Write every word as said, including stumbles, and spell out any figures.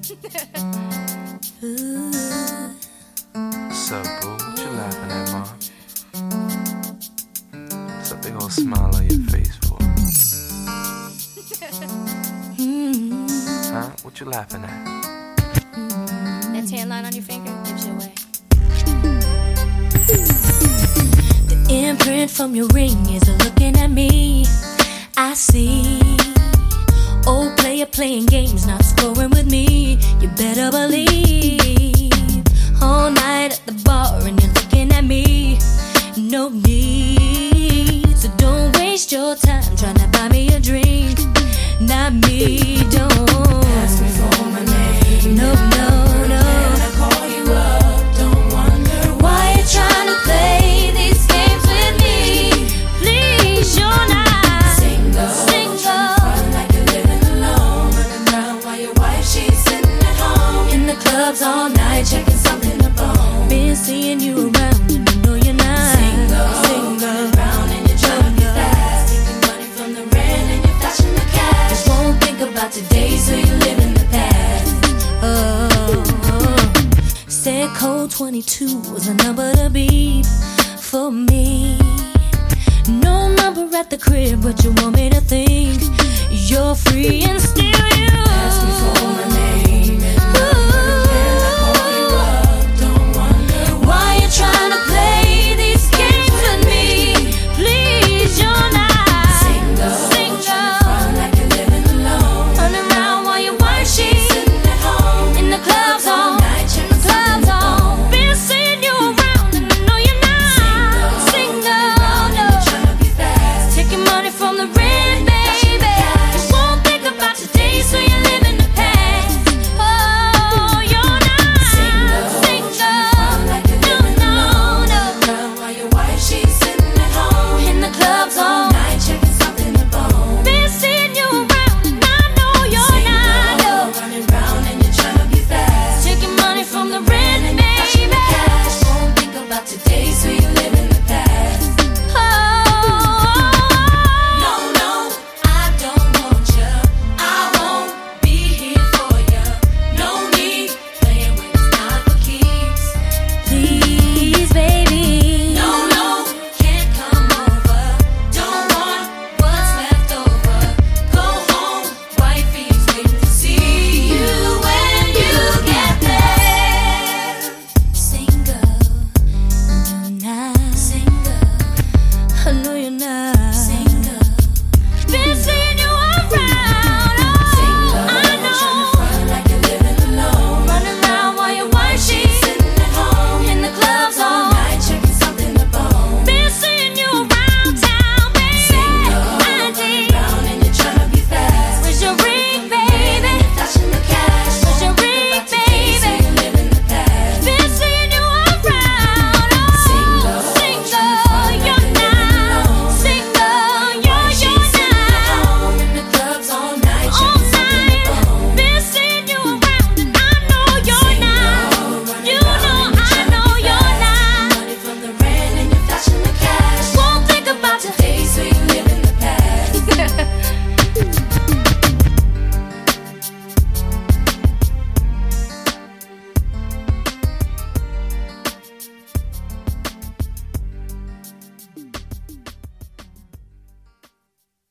What's up, boo? What you laughing at, ma? What's a big old smile on your face for? Huh? What you laughing at? That tan line on your finger gives you away. The imprint from your ring is looking at me. I see. Old player playing games, not scoring with me. You better believe. All night at the bar and you're looking at me. No need. So don't waste your time trying to buy me a drink. Not me, don't ask me for my name. No, no, no. When I call you up, don't wonder why you're trying to play these games with me. Please, you're not single. Single. Run like you're living alone. Running around while your wife, she's sitting at home. In the clubs all night, checking something up on. Been seeing you around and you know you're not single. Single. Running around and you're trying to get fast. Taking money from the rent and you're flashing the cash. Just won't think about today, so you live in the past. Oh, oh. Said code twenty-two was a number to beat for me. No number at the crib, but you want me to think you're free and still